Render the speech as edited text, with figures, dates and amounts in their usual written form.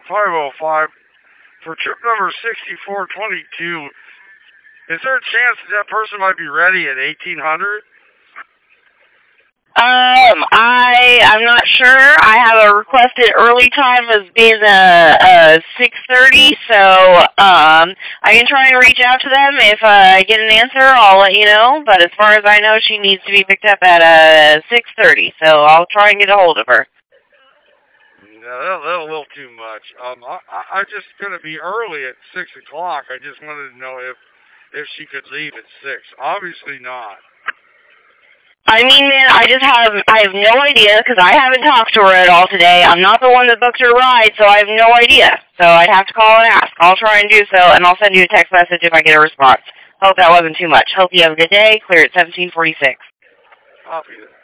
505 for trip number 6422. Is there a chance that person might be ready at 1800? I'm not sure. I have a requested early time as being 6:30, so I can try and reach out to them. If I get an answer, I'll let you know. But as far as I know, she needs to be picked up at 6:30, so I'll try and get a hold of her. No, that's a little too much. I'm just gonna be early at 6 o'clock. I just wanted to know if she could leave at 6. Obviously not. I mean, man, I have no idea, because I haven't talked to her at all today. I'm not the one that booked her ride, so I have no idea. So I'd have to call and ask. I'll try and do so, and I'll send you a text message if I get a response. Hope that wasn't too much. Hope you have a good day. Clear at 1746. Copy that.